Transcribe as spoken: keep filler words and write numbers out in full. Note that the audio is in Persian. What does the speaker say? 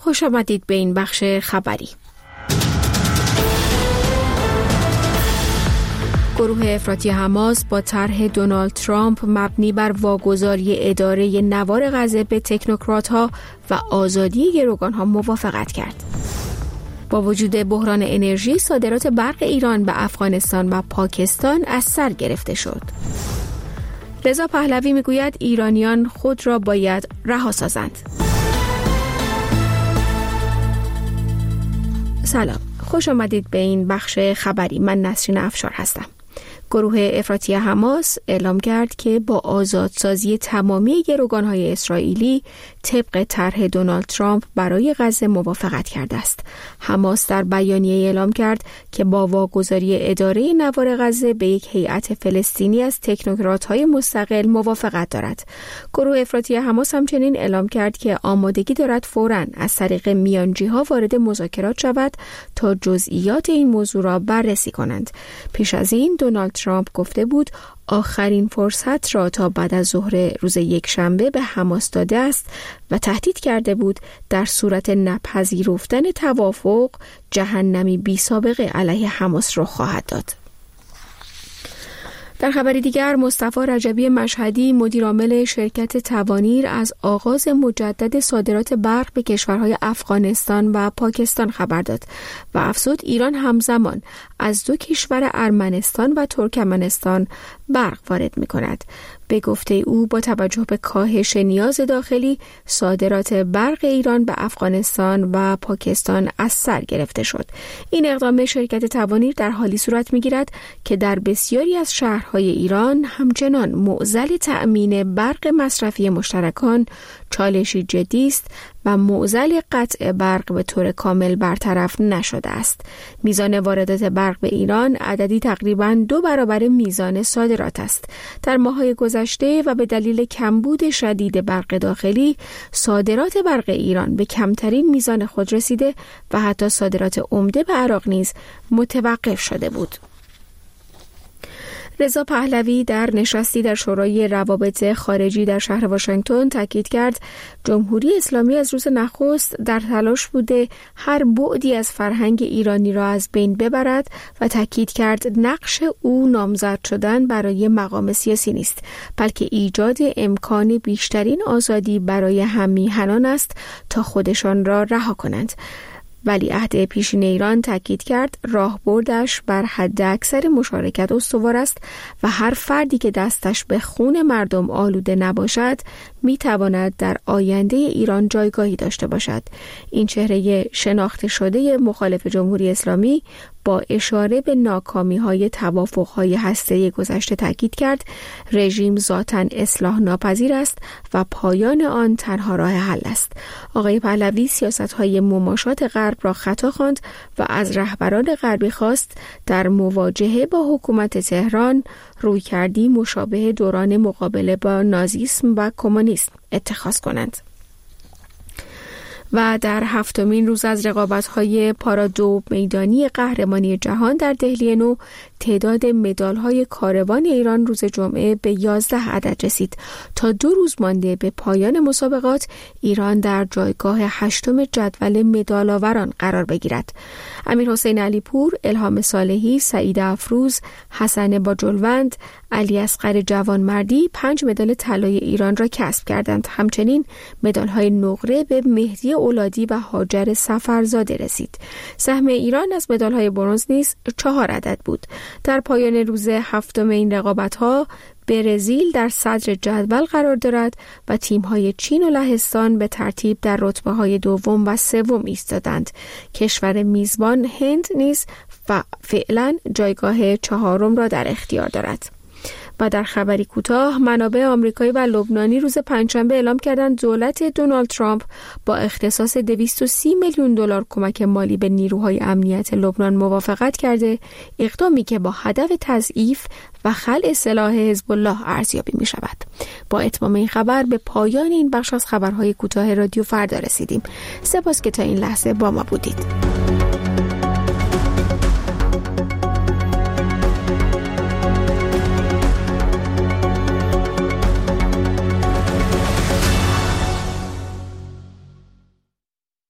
خوش آمدید به این بخش خبری. گروه افراطی حماس با طرح دونالد ترامپ مبنی بر واگذاری اداره نوار غزه به تکنوکرات‌ها و آزادی گروگان‌ها موافقت کرد. با وجود بحران انرژی، صادرات برق ایران به افغانستان و پاکستان از سر گرفته شد. رضا پهلوی میگوید ایرانیان خود را باید رها سازند. سلام، خوش آمدید به این بخش خبری. من نسرین افشار هستم. گروه افراطی حماس اعلام کرد که با آزادسازی تمامی گروگان‌های اسرائیلی طبق طرح دونالد ترامپ برای غزه موافقت کرده است. حماس در بیانیه اعلام کرد که با واگذاری اداره نوار غزه به یک هیئت فلسطینی از تکنوکرات‌های مستقل موافقت دارد. گروه افراطی حماس همچنین اعلام کرد که آمادگی دارد فوراً از طریق میانجی‌ها وارد مذاکرات شود تا جزئیات این موضوع را بررسی کنند. پیش از این دونالد ترامپ گفته بود آخرین فرصت را تا بعد از ظهر روز یک شنبه به حماس داده است و تهدید کرده بود در صورت نپذیرفتن توافق جهنمی بی سابقه علیه حماس را خواهد داد. در خبری دیگر، مصطفی رجبی مشهدی مدیرعامل شرکت توانیر از آغاز مجدد صادرات برق به کشورهای افغانستان و پاکستان خبر داد و افزود ایران همزمان از دو کشور ارمنستان و ترکمنستان برق وارد می‌کند. به گفته او با توجه به کاهش نیاز داخلی، صادرات برق ایران به افغانستان و پاکستان از سر گرفته شد. این اقدام شرکت توانیر در حالی صورت می‌گیرد که در بسیاری از شهرهای ایران همچنان معضل تأمین برق مصرفی مشترکان چالشی جدی است و معضل قطع برق به طور کامل برطرف نشده است. میزان واردات برق به ایران عددی تقریباً دو برابر میزان صادرات است. در ماه‌های گذشته و به دلیل کمبود شدید برق داخلی، صادرات برق ایران به کمترین میزان خود رسیده و حتی صادرات عمده به عراق نیز متوقف شده بود. رضا پهلوی در نشستی در شورای روابط خارجی در شهر واشنگتن تاکید کرد جمهوری اسلامی از روز نخست در تلاش بوده هر بعدی از فرهنگ ایرانی را از بین ببرد و تاکید کرد نقش او نامزد شدن برای مقام سیاسی نیست، بلکه ایجاد امکان بیشترین آزادی برای هم میهنان است تا خودشان را رها کنند. ولیعهد پیشین ایران تاکید کرد راهبردش بر حد اکثر مشارکت استوار است و هر فردی که دستش به خون مردم آلوده نباشد می تواند در آینده ایران جایگاهی داشته باشد. این چهره شناخته شده مخالف جمهوری اسلامی با اشاره به ناکامی‌های توافق‌های هسته‌ای گذشته تاکید کرد رژیم ذاتاً اصلاح ناپذیر است و پایان آن تنها راه حل است. آقای پهلوی سیاست‌های مماشات غرب را خطا خواند و از رهبران غربی خواست در مواجهه با حکومت تهران رویکردی مشابه دوران مقابله با نازیسم و کمونیسم اتخاذ کنند. و در هفتمین روز از رقابت‌های پارادو میدانی قهرمانی جهان در دهلی نو، تعداد مدال‌های کاروان ایران روز جمعه به یازده عدد رسید. تا دو روز مانده به پایان مسابقات، ایران در جایگاه هشتم جدول مدال‌آوران قرار بگیرد. امیرحسین علیپور، الهام صالحی، سعید افروز، حسن باجلوند، علی اصغر جوانمردی پنج مدال طلای ایران را کسب کردند. همچنین مدال‌های نقره به مهدی اولادی و هاجر سفرزاده رسید. سهم ایران از مدال‌های برنز نیز چهار عدد بود. در پایان روز هفتم این رقابت‌ها برزیل در صدر جدول قرار دارد و تیم‌های چین و لهستان به ترتیب در رتبه‌های دوم و سوم ایستادند. کشور میزبان هند نیز فعلا جایگاه چهارم را در اختیار دارد. و در خبری کوتاه، منابع آمریکایی و لبنانی روز پنجشنبه اعلام کردند دولت دونالد ترامپ با اختصاص دویست و سی میلیون دلار کمک مالی به نیروهای امنیت لبنان موافقت کرده، اقدامی که با هدف تضعیف و خلع سلاح حزب الله ارزیابی می شود. با اتمام این خبر به پایان این بخش از خبرهای کوتاه رادیو فردا رسیدیم. سپاس که تا این لحظه با ما بودید.